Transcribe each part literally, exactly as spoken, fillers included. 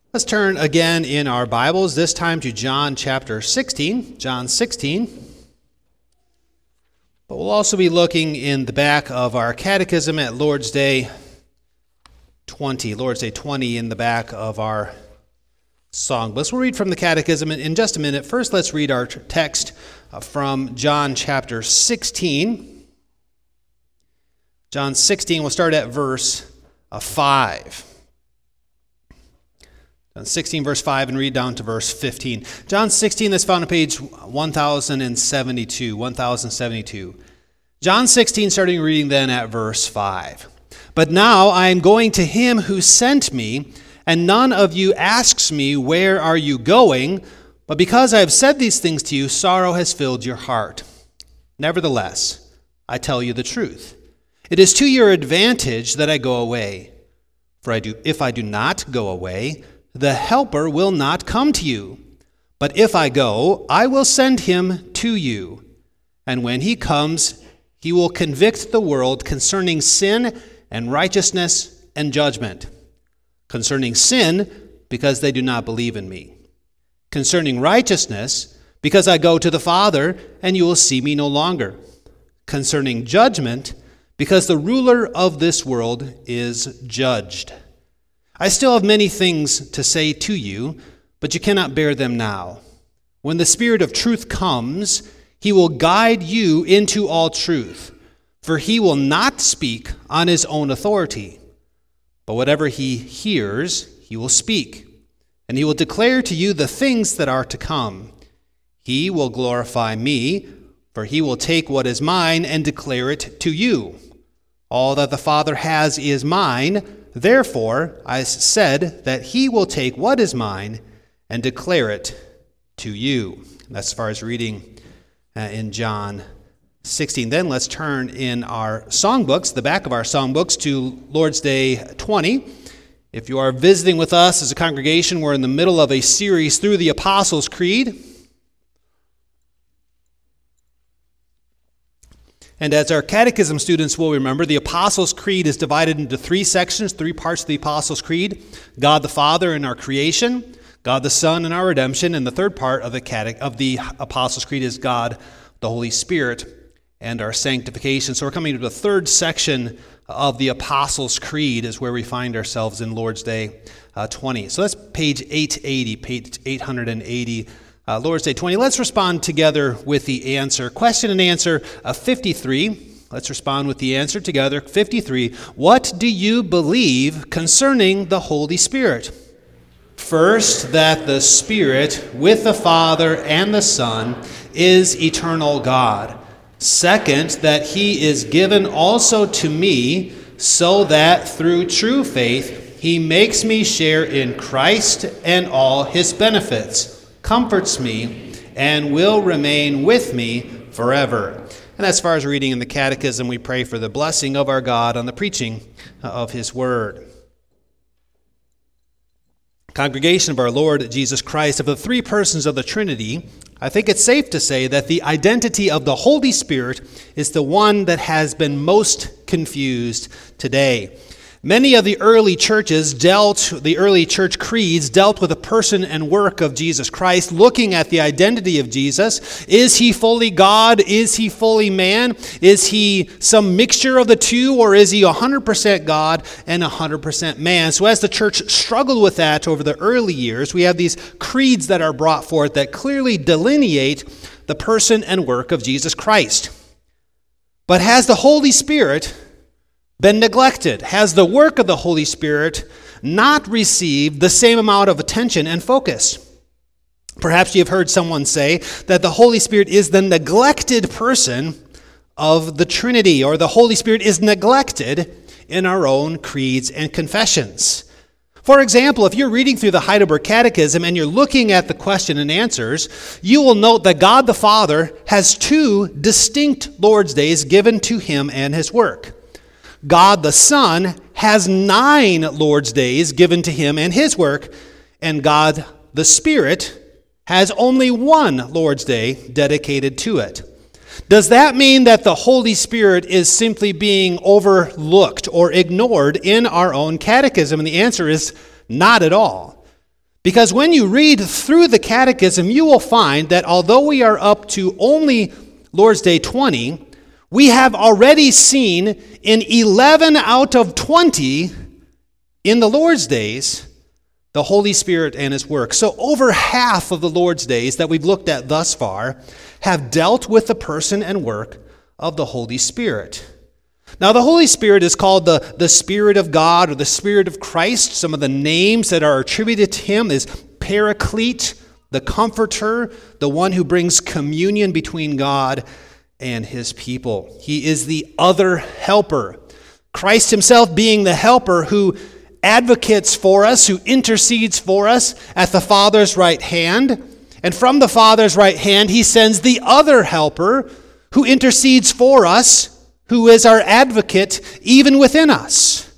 Let's turn again in our Bibles, this time to John chapter sixteen. John sixteen. But we'll also be looking in the back of our catechism at Lord's Day twenty. Lord's Day twenty in the back of our songbooks. We'll read from the catechism in just a minute. First, let's read our text from John chapter sixteen. John sixteen, we'll start at verse five. John sixteen, verse five, and read down to verse fifteen. John sixteen, that's found on page one thousand seventy-two. one thousand seventy-two. John sixteen, starting reading then at verse five. But now I am going to him who sent me, and none of you asks me, where are you going? But because I have said these things to you, sorrow has filled your heart. Nevertheless, I tell you the truth. It is to your advantage that I go away. For I do, if I do not go away, the Helper will not come to you. But if I go, I will send him to you. And when he comes, he will convict the world concerning sin and righteousness and judgment. Concerning sin, because they do not believe in me. Concerning righteousness, because I go to the Father, and you will see me no longer. Concerning judgment, because the ruler of this world is judged. I still have many things to say to you, but you cannot bear them now. When the Spirit of truth comes, he will guide you into all truth, for he will not speak on his own authority, but whatever he hears, he will speak, and he will declare to you the things that are to come. He will glorify me, for he will take what is mine and declare it to you. All that the Father has is mine. Therefore, I said that he will take what is mine and declare it to you. That's as far as reading uh, in John sixteen. Then let's turn in our songbooks, the back of our songbooks, to Lord's Day twenty. If you are visiting with us as a congregation, we're in the middle of a series through the Apostles' Creed. And as our catechism students will remember, the Apostles' Creed is divided into three sections, three parts of the Apostles' Creed. God the Father in our creation, God the Son in our redemption, and the third part of the catech- of the Apostles' Creed is God the Holy Spirit and our sanctification. So we're coming to the third section of the Apostles' Creed is where we find ourselves in Lord's Day uh, twenty. So that's page eight eighty, page eight eighty. Uh, Lord's Day twenty. Let's respond together with the answer. Question and answer uh, fifty-three. Let's respond with the answer together. fifty-three. What do you believe concerning the Holy Spirit? First, that the Spirit with the Father and the Son is eternal God. Second, that he is given also to me, so that through true faith he makes me share in Christ and all his benefits, comforts me, and will remain with me forever. And as far as reading in the Catechism, we pray for the blessing of our God on the preaching of his word. Congregation of our Lord Jesus Christ, of the three persons of the Trinity, I think it's safe to say that the identity of the Holy Spirit is the one that has been most confused today. Many of the early churches dealt, the early church creeds dealt with the person and work of Jesus Christ, looking at the identity of Jesus. Is he fully God? Is he fully man? Is he some mixture of the two, or is he one hundred percent God and one hundred percent man? So as the church struggled with that over the early years, we have these creeds that are brought forth that clearly delineate the person and work of Jesus Christ. But has the Holy Spirit been neglected? Has the work of the Holy Spirit not received the same amount of attention and focus? Perhaps you've heard someone say that the Holy Spirit is the neglected person of the Trinity, or the Holy Spirit is neglected in our own creeds and confessions. For example, if you're reading through the Heidelberg Catechism and you're looking at the question and answers, you will note that God the Father has two distinct Lord's Days given to him and his work. God the Son has nine Lord's Days given to him and his work, and God the Spirit has only one Lord's Day dedicated to it. Does that mean that the Holy Spirit is simply being overlooked or ignored in our own catechism? And the answer is not at all. Because when you read through the Catechism, you will find that although we are up to only Lord's Day twenty, we have already seen in eleven out of twenty in the Lord's days the Holy Spirit and His work. So over half of the Lord's days that we've looked at thus far have dealt with the person and work of the Holy Spirit. Now, the Holy Spirit is called the, the Spirit of God or the Spirit of Christ. Some of the names that are attributed to Him is Paraclete, the Comforter, the one who brings communion between God and His people. He is the other helper. Christ Himself being the helper who advocates for us, who intercedes for us at the Father's right hand. And from the Father's right hand, He sends the other helper who intercedes for us, who is our advocate even within us.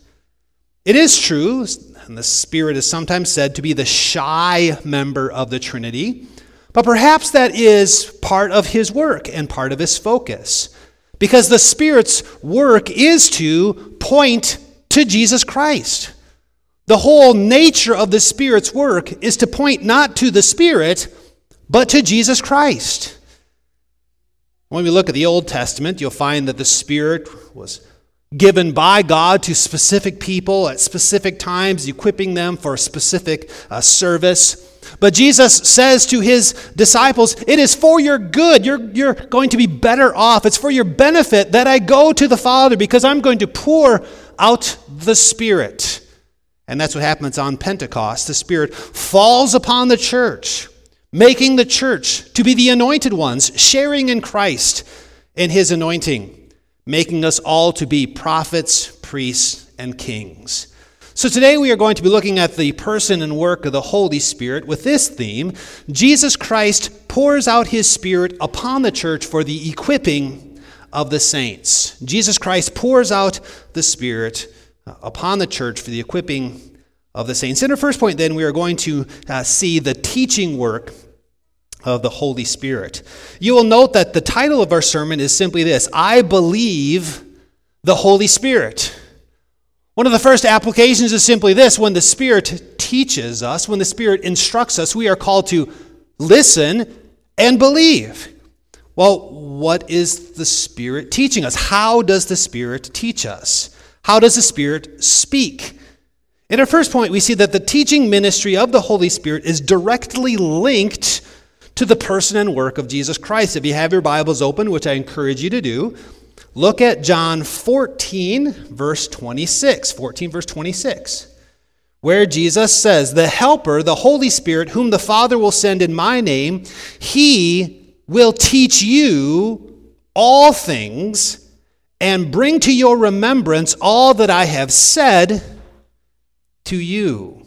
It is true, and the Spirit is sometimes said to be the shy member of the Trinity, but perhaps that is part of His work and part of His focus, because the Spirit's work is to point to Jesus Christ. The whole nature of the Spirit's work is to point not to the Spirit, but to Jesus Christ. When we look at the Old Testament, you'll find that the Spirit was given by God to specific people at specific times, equipping them for a specific uh, service. But Jesus says to His disciples, it is for your good. You're, you're going to be better off. It's for your benefit that I go to the Father, because I'm going to pour out the Spirit. And that's what happens on Pentecost. The Spirit falls upon the church, making the church to be the anointed ones, sharing in Christ in His anointing, making us all to be prophets, priests, and kings. So today we are going to be looking at the person and work of the Holy Spirit with this theme: Jesus Christ pours out His Spirit upon the church for the equipping of the saints. Jesus Christ pours out the Spirit upon the church for the equipping of the saints. In our first point, then, we are going to uh, see the teaching work of the Holy Spirit. You will note that the title of our sermon is simply this: I believe the Holy Spirit. One of the first applications is simply this: when the Spirit teaches us, when the Spirit instructs us, we are called to listen and believe. Well, what is the Spirit teaching us? How does the Spirit teach us? How does the Spirit speak? In our first point, we see that the teaching ministry of the Holy Spirit is directly linked to the person and work of Jesus Christ. If you have your Bibles open, which I encourage you to do, look at John fourteen, verse twenty-six. fourteen, verse twenty-six, where Jesus says, the Helper, the Holy Spirit, whom the Father will send in my name, He will teach you all things and bring to your remembrance all that I have said to you.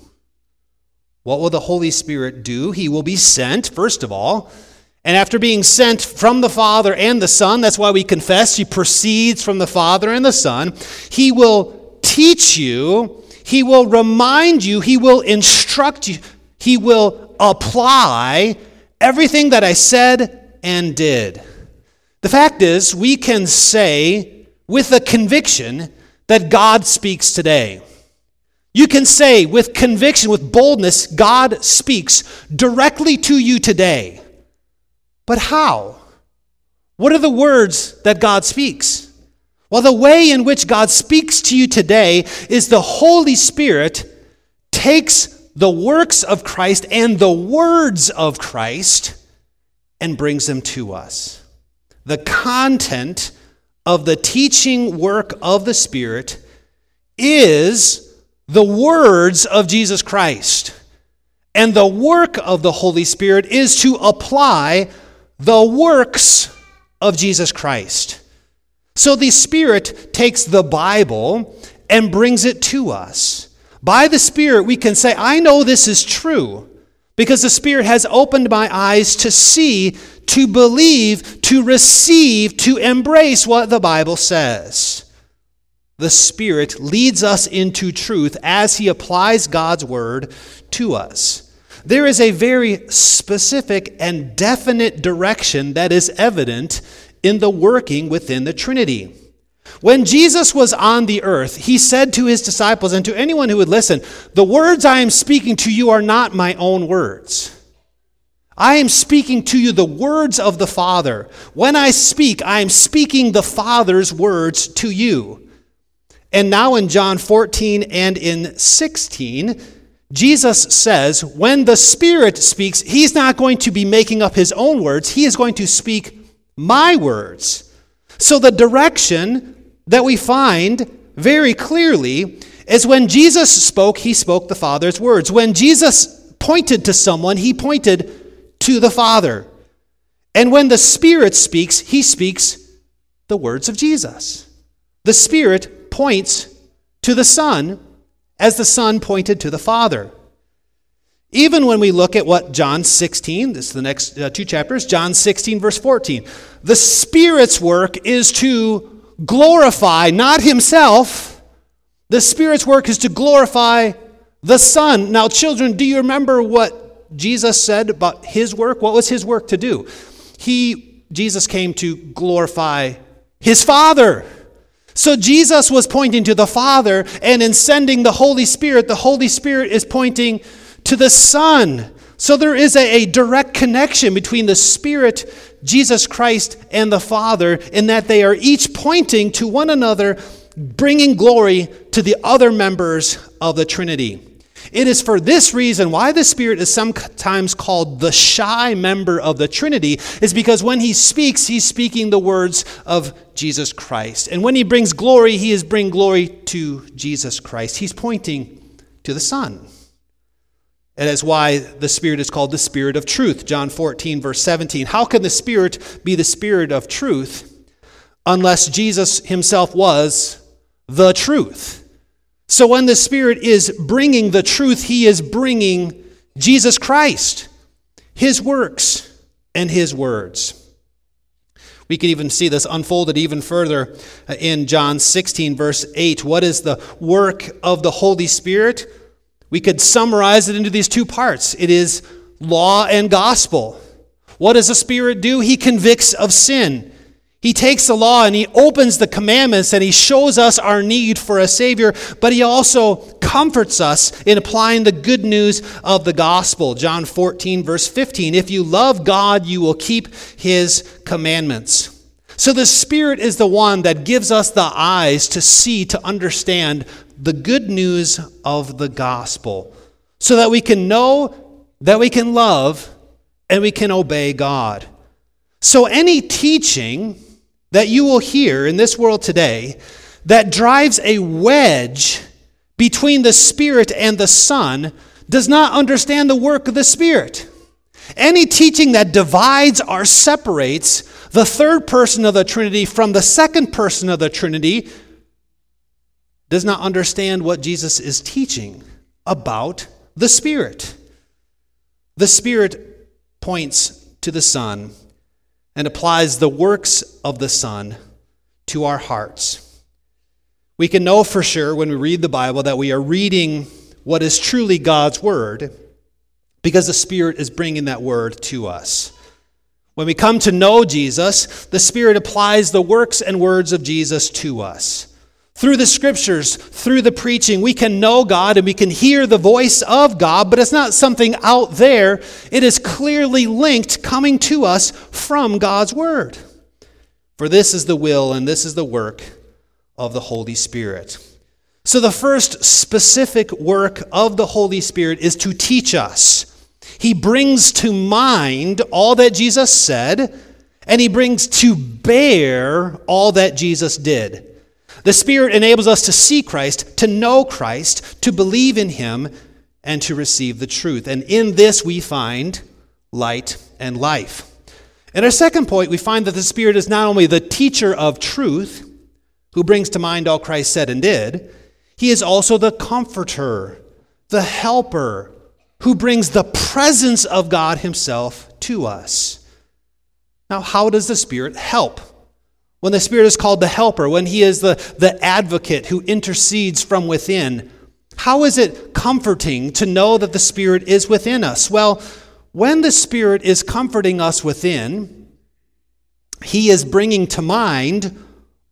What will the Holy Spirit do? He will be sent, first of all, and after being sent from the Father and the Son, that's why we confess He proceeds from the Father and the Son, He will teach you, He will remind you, He will instruct you, He will apply everything that I said and did. The fact is, we can say with a conviction that God speaks today. You can say with conviction, with boldness, God speaks directly to you today. But how? What are the words that God speaks? Well, the way in which God speaks to you today is the Holy Spirit takes the works of Christ and the words of Christ and brings them to us. The content of the teaching work of the Spirit is the words of Jesus Christ. And the work of the Holy Spirit is to apply the works of Jesus Christ. So the Spirit takes the Bible and brings it to us. By the Spirit, we can say, I know this is true, because the Spirit has opened my eyes to see, to believe, to receive, to embrace what the Bible says. The Spirit leads us into truth as He applies God's Word to us. There is a very specific and definite direction that is evident in the working within the Trinity. When Jesus was on the earth, he said to his disciples and to anyone who would listen, "The words I am speaking to you are not my own words. I am speaking to you the words of the Father. When I speak, I am speaking the Father's words to you." And now in John fourteen and in sixteen, Jesus says, when the Spirit speaks, he's not going to be making up his own words. He is going to speak my words. So the direction that we find very clearly is when Jesus spoke, he spoke the Father's words. When Jesus pointed to someone, he pointed to the Father. And when the Spirit speaks, he speaks the words of Jesus. The Spirit points to the Son as the Son pointed to the Father. Even when we look at what John sixteen, this is the next uh, two chapters, John sixteen, verse fourteen. The Spirit's work is to glorify not himself. The Spirit's work is to glorify the Son. Now, children, do you remember what Jesus said about his work? What was his work to do? He, Jesus came to glorify his Father. So Jesus was pointing to the Father, and in sending the Holy Spirit, the Holy Spirit is pointing to the Son. So there is a, a direct connection between the Spirit, Jesus Christ, and the Father, in that they are each pointing to one another, bringing glory to the other members of the Trinity. It is for this reason why the Spirit is sometimes called the shy member of the Trinity, is because when he speaks, he's speaking the words of Jesus Christ. And when he brings glory, he is bringing glory to Jesus Christ. He's pointing to the Son. And that's why the Spirit is called the Spirit of truth. John fourteen, verse seventeen. How can the Spirit be the Spirit of truth unless Jesus himself was the truth? So when the Spirit is bringing the truth, he is bringing Jesus Christ, his works, and his words. We can even see this unfolded even further in John sixteen, verse eight. What is the work of the Holy Spirit? We could summarize it into these two parts. It is law and gospel. What does the Spirit do? He convicts of sin. He takes the law and he opens the commandments and he shows us our need for a Savior, but he also comforts us in applying the good news of the gospel. John fourteen, verse fifteen, if you love God, you will keep his commandments. So the Spirit is the one that gives us the eyes to see, to understand the good news of the gospel, so that we can know, that we can love, and we can obey God. So any teaching that you will hear in this world today that drives a wedge between the Spirit and the Son does not understand the work of the Spirit. Any teaching that divides or separates the third person of the Trinity from the second person of the Trinity does not understand what Jesus is teaching about the Spirit. The Spirit points to the Son and applies the works of the Son to our hearts. We can know for sure when we read the Bible that we are reading what is truly God's Word, because the Spirit is bringing that Word to us. When we come to know Jesus, the Spirit applies the works and words of Jesus to us. Through the Scriptures, through the preaching, we can know God and we can hear the voice of God, but it's not something out there. It is clearly linked, coming to us from God's Word. For this is the will and this is the work of the Holy Spirit. So the first specific work of the Holy Spirit is to teach us. He brings to mind all that Jesus said, and he brings to bear all that Jesus did. The Spirit enables us to see Christ, to know Christ, to believe in him, and to receive the truth. And in this we find light and life. In our second point, we find that the Spirit is not only the teacher of truth, who brings to mind all Christ said and did, he is also the comforter, the helper, who brings the presence of God himself to us. Now, how does the Spirit help? When the Spirit is called the helper, when he is the, the advocate who intercedes from within, how is it comforting to know that the Spirit is within us? Well, when the Spirit is comforting us within, he is bringing to mind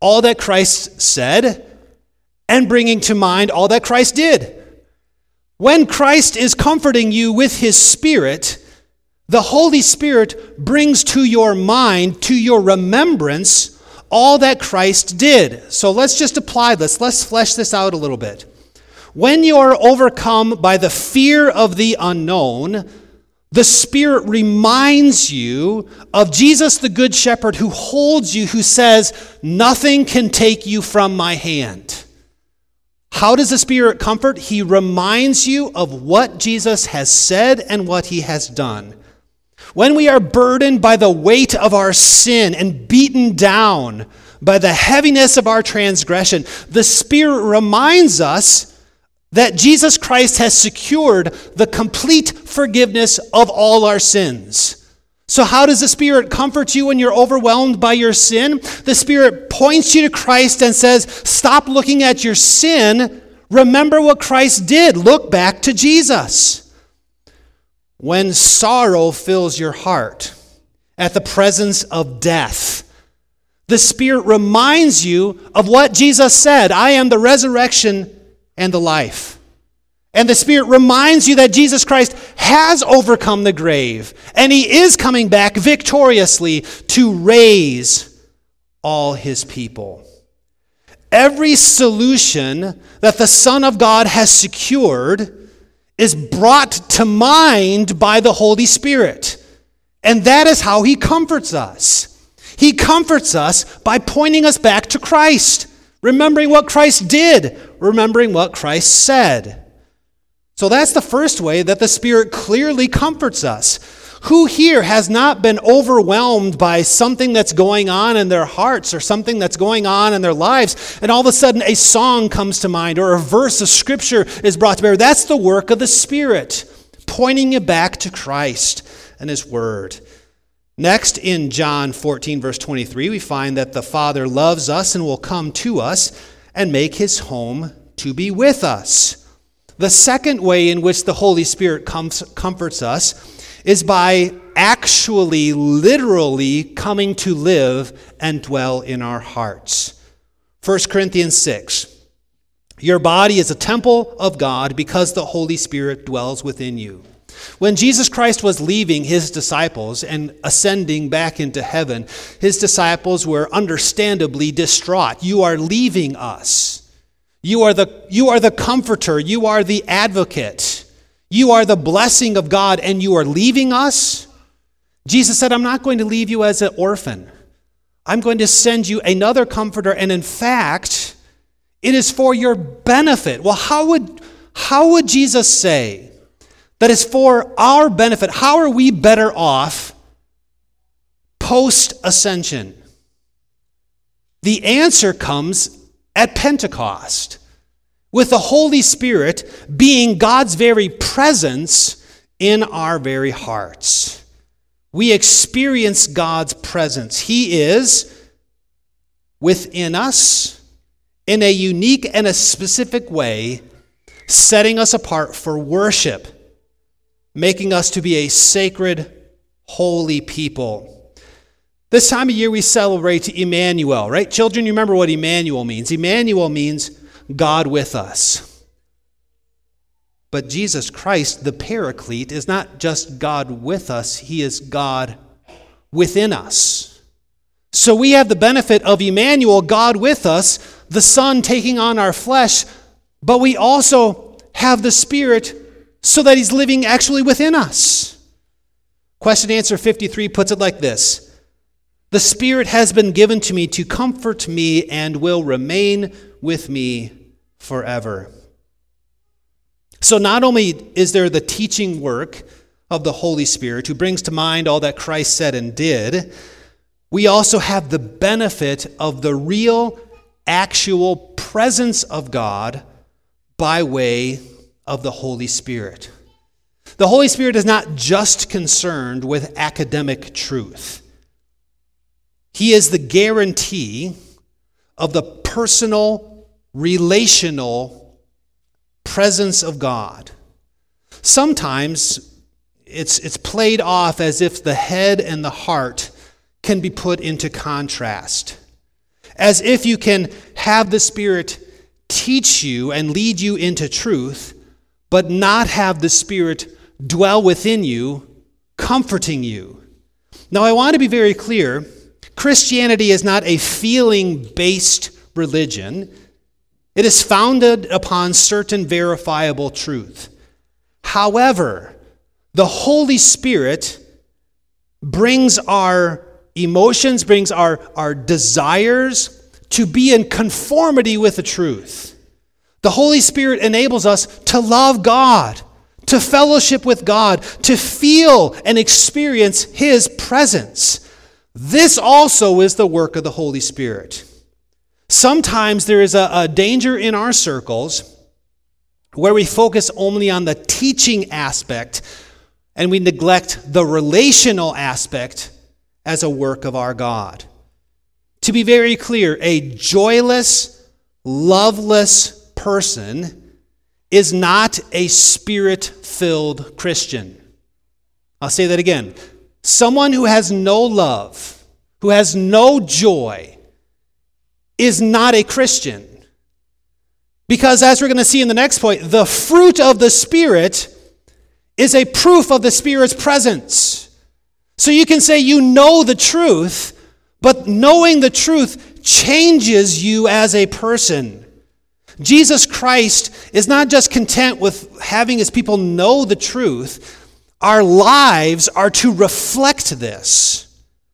all that Christ said and bringing to mind all that Christ did. When Christ is comforting you with his Spirit, the Holy Spirit brings to your mind, to your remembrance, all that Christ did. So let's just apply this. Let's flesh this out a little bit. When you are overcome by the fear of the unknown, the Spirit reminds you of Jesus the Good Shepherd who holds you, who says, nothing can take you from my hand. How does the Spirit comfort? He reminds you of what Jesus has said and what he has done. When we are burdened by the weight of our sin and beaten down by the heaviness of our transgression, the Spirit reminds us that Jesus Christ has secured the complete forgiveness of all our sins. So how does the Spirit comfort you when you're overwhelmed by your sin? The Spirit points you to Christ and says, stop looking at your sin. Remember what Christ did. Look back to Jesus. When sorrow fills your heart at the presence of death, the Spirit reminds you of what Jesus said, I am the resurrection and the life. And the Spirit reminds you that Jesus Christ has overcome the grave, and he is coming back victoriously to raise all his people. Every solution that the Son of God has secured is brought to mind by the Holy Spirit. And that is how he comforts us. He comforts us by pointing us back to Christ, remembering what Christ did, remembering what Christ said. So that's the first way that the Spirit clearly comforts us. Who here has not been overwhelmed by something that's going on in their hearts or something that's going on in their lives, and all of a sudden a song comes to mind or a verse of Scripture is brought to bear? That's the work of the Spirit, pointing you back to Christ and his Word. Next, in John fourteen, verse twenty-three, we find that the Father loves us and will come to us and make his home to be with us. The second way in which the Holy Spirit comes, comforts us is by actually, literally coming to live and dwell in our hearts. First Corinthians six, your body is a temple of God because the Holy Spirit dwells within you. When Jesus Christ was leaving his disciples and ascending back into heaven, his disciples were understandably distraught. You are leaving us. You are the, you are the comforter. You are the advocate. You are the blessing of God, and you are leaving us? Jesus said, I'm not going to leave you as an orphan. I'm going to send you another comforter, and in fact, it is for your benefit. Well, how would, how would Jesus say that it's for our benefit? How are we better off post-ascension? The answer comes at Pentecost, with the Holy Spirit being God's very presence in our very hearts. We experience God's presence. He is within us in a unique and a specific way, setting us apart for worship, making us to be a sacred, holy people. This time of year we celebrate Emmanuel, right? Children, you remember what Emmanuel means. Emmanuel means God with us. But Jesus Christ, the Paraclete, is not just God with us, he is God within us. So we have the benefit of Emmanuel, God with us, the Son taking on our flesh, but we also have the Spirit so that he's living actually within us. Question answer fifty-three puts it like this. The Spirit has been given to me to comfort me and will remain with me forever. So not only is there the teaching work of the Holy Spirit who brings to mind all that Christ said and did, we also have the benefit of the real, actual presence of God by way of the Holy Spirit. The Holy Spirit is not just concerned with academic truth. He is the guarantee of the personal, relational presence of God. Sometimes it's, it's played off as if the head and the heart can be put into contrast. as if you can have the Spirit teach you and lead you into truth, but not have the Spirit dwell within you, comforting you. Now, I want to be very clear. Christianity is not a feeling-based religion. It is founded upon certain verifiable truth. However, the Holy Spirit brings our emotions, brings our, our desires to be in conformity with the truth. The Holy Spirit enables us to love God, to fellowship with God, to feel and experience His presence. This also is the work of the Holy Spirit. Sometimes there is a, a danger in our circles where we focus only on the teaching aspect and we neglect the relational aspect as a work of our God. To be very clear, a joyless, loveless person is not a Spirit-filled Christian. I'll say that again. Someone who has no love, who has no joy, is not a Christian. Because as we're going to see in the next point, the fruit of the Spirit is a proof of the Spirit's presence. So you can say you know the truth, but knowing the truth changes you as a person. Jesus Christ is not just content with having His people know the truth. Our lives are to reflect this.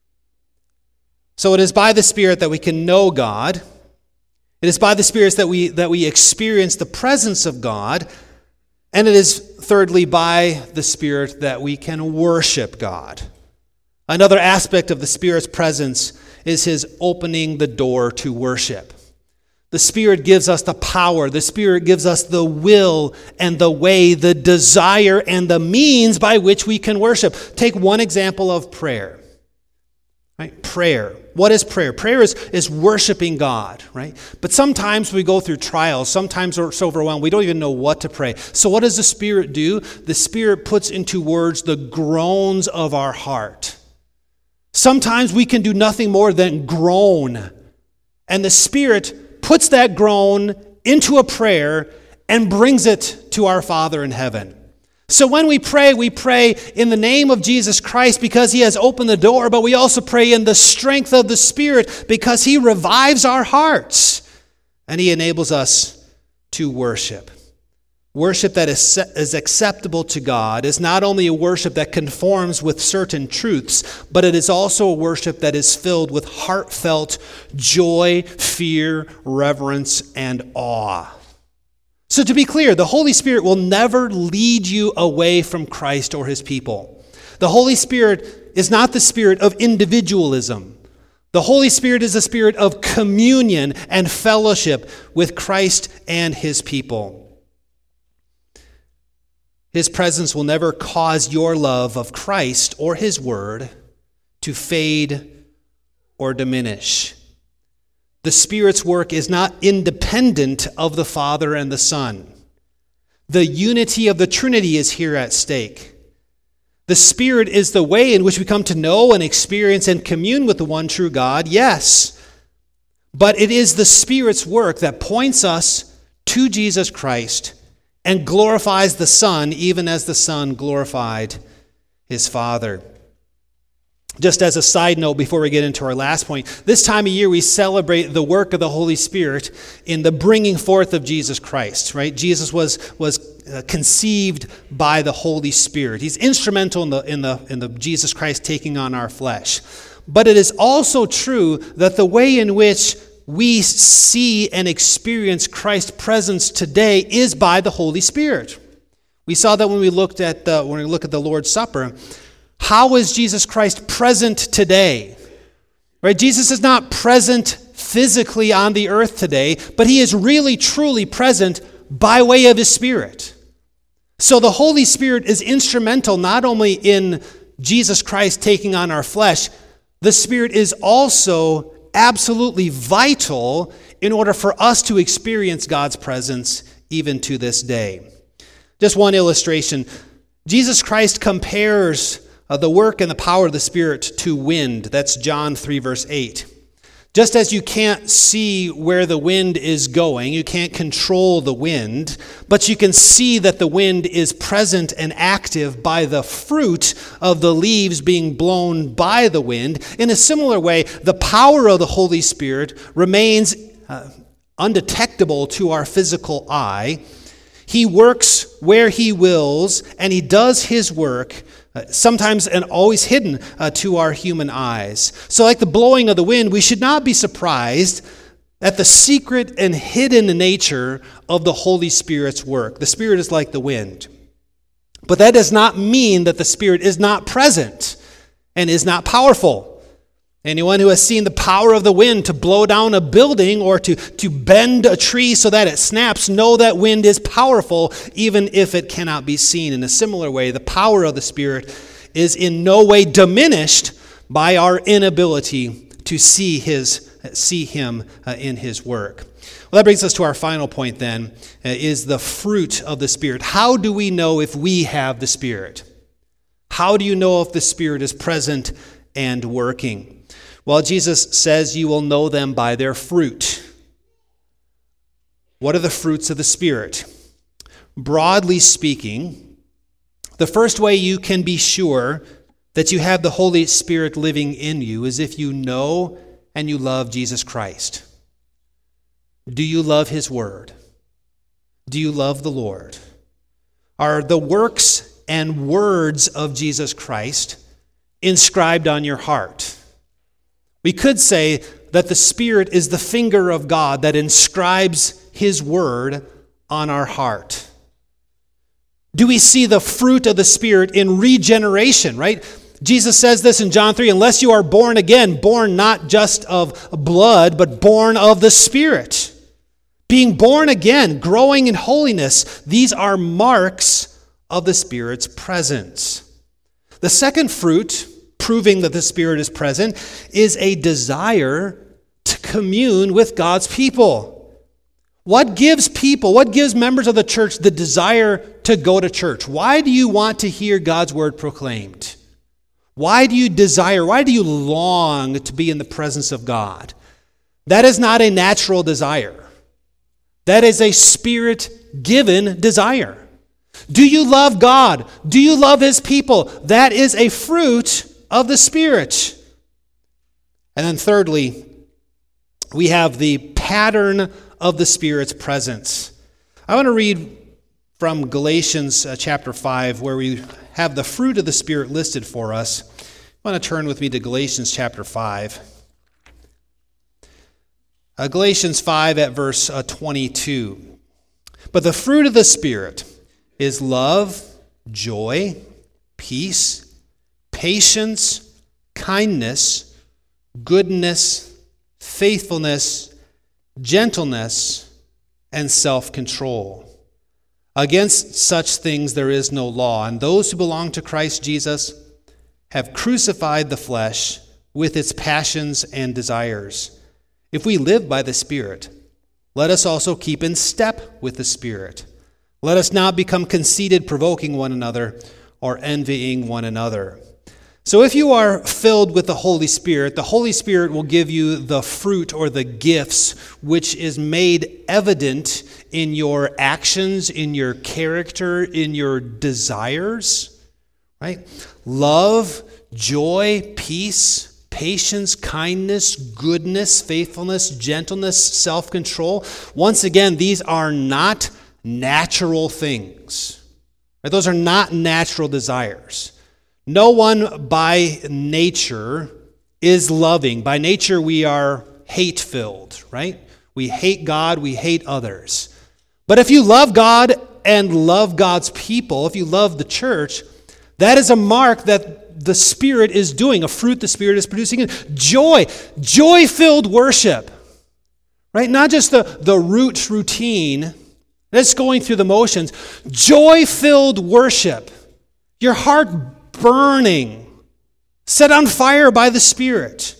So it is by the Spirit that we can know God. It is by the Spirit that we, that we experience the presence of God. And it is, thirdly, by the Spirit that we can worship God. Another aspect of the Spirit's presence is His opening the door to worship. The Spirit gives us the power. The Spirit gives us the will and the way, the desire and the means by which we can worship. Take one example of prayer. Right? Prayer. What is prayer? Prayer is, is worshiping God, right? But sometimes we go through trials. Sometimes we're so overwhelmed, we don't even know what to pray. So what does the Spirit do? The Spirit puts into words the groans of our heart. Sometimes we can do nothing more than groan. And the Spirit puts that groan into a prayer and brings it to our Father in heaven. So when we pray, we pray in the name of Jesus Christ because He has opened the door, but we also pray in the strength of the Spirit because He revives our hearts and He enables us to worship. Worship that is, is acceptable to God is not only a worship that conforms with certain truths, but it is also a worship that is filled with heartfelt joy, fear, reverence, and awe. So to be clear, the Holy Spirit will never lead you away from Christ or His people. The Holy Spirit is not the spirit of individualism. The Holy Spirit is a spirit of communion and fellowship with Christ and His people. His presence will never cause your love of Christ or His word to fade or diminish. The Spirit's work is not independent of the Father and the Son. The unity of the Trinity is here at stake. The Spirit is the way in which we come to know and experience and commune with the one true God, yes. But it is the Spirit's work that points us to Jesus Christ and glorifies the Son, even as the Son glorified His Father. Just as a side note before we get into our last point, this time of year we celebrate the work of the Holy Spirit in the bringing forth of Jesus Christ, right? Jesus was was uh, conceived by the Holy Spirit. He's instrumental in the in the in the Jesus Christ taking on our flesh. But it is also true that the way in which we see and experience Christ's presence today is by the Holy Spirit. We saw that when we looked at the when we look at the Lord's Supper. How is Jesus Christ present today? Right? Jesus is not present physically on the earth today, but He is really, truly present by way of His Spirit. So the Holy Spirit is instrumental not only in Jesus Christ taking on our flesh, the Spirit is also absolutely vital in order for us to experience God's presence even to this day. Just one illustration. Jesus Christ compares Uh, the work and the power of the Spirit to wind. That's John three, verse eight. Just as you can't see where the wind is going, you can't control the wind, but you can see that the wind is present and active by the fruit of the leaves being blown by the wind. In a similar way, the power of the Holy Spirit remains uh, undetectable to our physical eye. He works where he wills, and he does his work, uh, sometimes and always hidden uh, to our human eyes. So like the blowing of the wind, we should not be surprised at the secret and hidden nature of the Holy Spirit's work. The Spirit is like the wind. But that does not mean that the Spirit is not present and is not powerful. Anyone who has seen the power of the wind to blow down a building or to, to bend a tree so that it snaps, know that wind is powerful even if it cannot be seen. In a similar way, the power of the Spirit is in no way diminished by our inability to see his see him uh, in his work. Well, that brings us to our final point then, uh, is the fruit of the Spirit. How do we know if we have the Spirit? How do you know if the Spirit is present and working? Well, Jesus says you will know them by their fruit. What are the fruits of the Spirit? Broadly speaking, the first way you can be sure that you have the Holy Spirit living in you is if you know and you love Jesus Christ. Do you love his word? Do you love the Lord? Are the works and words of Jesus Christ inscribed on your heart? We could say that the Spirit is the finger of God that inscribes his word on our heart. Do we see the fruit of the Spirit in regeneration, right? Jesus says this in John three, unless you are born again, born not just of blood, but born of the Spirit. Being born again, growing in holiness, these are marks of the Spirit's presence. The second fruit, proving that the Spirit is present, is a desire to commune with God's people. What gives people, what gives members of the church the desire to go to church? Why do you want to hear God's word proclaimed? Why do you desire, why do you long to be in the presence of God? That is not a natural desire. That is a Spirit-given desire. Do you love God? Do you love his people? That is a fruit of the Spirit. And then thirdly, we have the pattern of the Spirit's presence. I want to read from Galatians uh, chapter five, where we have the fruit of the Spirit listed for us. I want to turn with me to Galatians chapter five. Uh, Galatians five at verse uh, twenty-two. But the fruit of the Spirit is love, joy, peace, patience, kindness, goodness, faithfulness, gentleness, and self-control. Against such things there is no law, and those who belong to Christ Jesus have crucified the flesh with its passions and desires. If we live by the Spirit, let us also keep in step with the Spirit. Let us not become conceited, provoking one another, or envying one another. So if you are filled with the Holy Spirit, the Holy Spirit will give you the fruit or the gifts which is made evident in your actions, in your character, in your desires, right? Love, joy, peace, patience, kindness, goodness, faithfulness, gentleness, self-control. Once again, these are not natural things. Right? Those are not natural desires. No one by nature is loving. By nature, we are hate-filled, right? We hate God, we hate others. But if you love God and love God's people, if you love the church, that is a mark that the Spirit is doing, a fruit the Spirit is producing. Joy, joy-filled worship, right? Not just the, the root routine, that's going through the motions. Joy-filled worship, your heart burning, set on fire by the Spirit.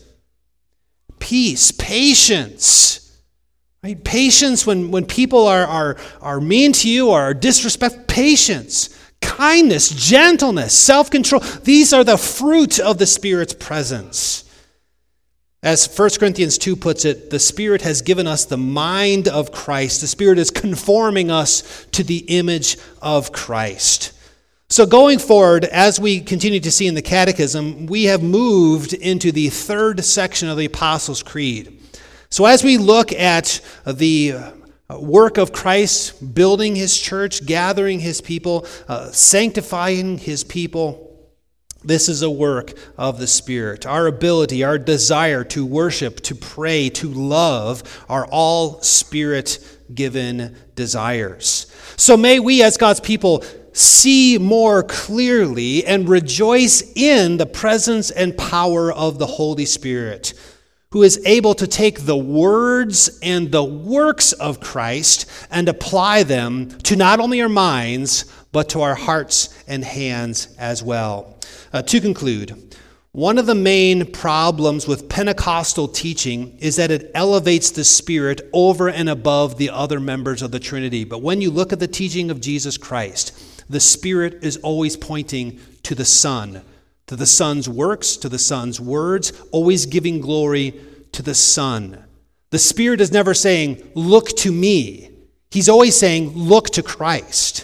Peace, patience, right? Patience when, when people are, are, are mean to you or are disrespectful. Patience, kindness, gentleness, self-control. These are the fruit of the Spirit's presence. As First Corinthians two puts it, the Spirit has given us the mind of Christ. The Spirit is conforming us to the image of Christ. So going forward, as we continue to see in the Catechism, we have moved into the third section of the Apostles' Creed. So as we look at the work of Christ, building his church, gathering his people, uh, sanctifying his people, this is a work of the Spirit. Our ability, our desire to worship, to pray, to love are all Spirit-given desires. So may we as God's people see more clearly and rejoice in the presence and power of the Holy Spirit, who is able to take the words and the works of Christ and apply them to not only our minds, but to our hearts and hands as well. Uh, to conclude, one of the main problems with Pentecostal teaching is that it elevates the Spirit over and above the other members of the Trinity. But when you look at the teaching of Jesus Christ, the Spirit is always pointing to the Son, to the Son's works, to the Son's words, always giving glory to the Son. The Spirit is never saying, look to me. He's always saying, look to Christ.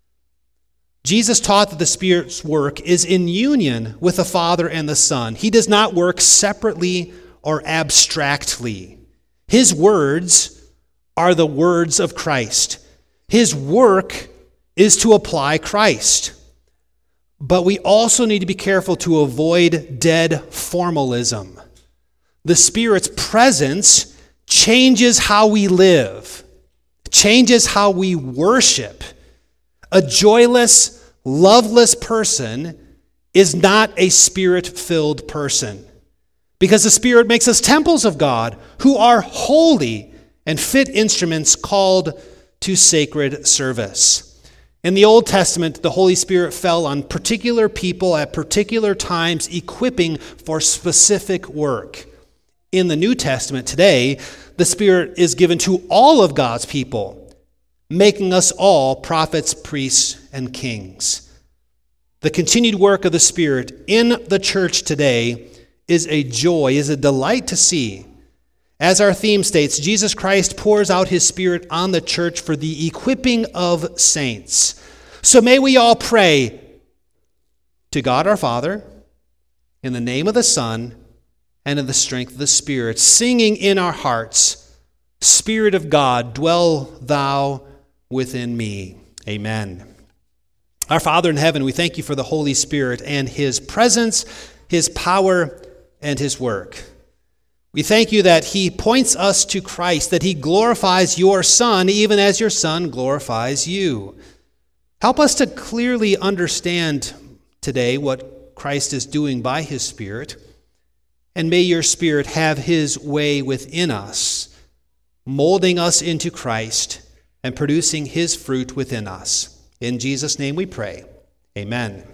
Jesus taught that the Spirit's work is in union with the Father and the Son. He does not work separately or abstractly. His words are the words of Christ. His work is to apply Christ. But we also need to be careful to avoid dead formalism. The Spirit's presence changes how we live, changes how we worship. A joyless, loveless person is not a Spirit-filled person, because the Spirit makes us temples of God who are holy and fit instruments called to sacred service. In the Old Testament, the Holy Spirit fell on particular people at particular times, equipping for specific work. In the New Testament today, the Spirit is given to all of God's people, making us all prophets, priests, and kings. The continued work of the Spirit in the church today is a joy, is a delight to see. As our theme states, Jesus Christ pours out his Spirit on the church for the equipping of saints. So may we all pray to God our Father, in the name of the Son, and in the strength of the Spirit, singing in our hearts, Spirit of God, dwell thou within me. Amen. Our Father in heaven, we thank you for the Holy Spirit and his presence, his power, and his work. We thank you that he points us to Christ, that he glorifies your Son, even as your Son glorifies you. Help us to clearly understand today what Christ is doing by his Spirit, and may your Spirit have his way within us, molding us into Christ and producing his fruit within us. In Jesus' name we pray. Amen.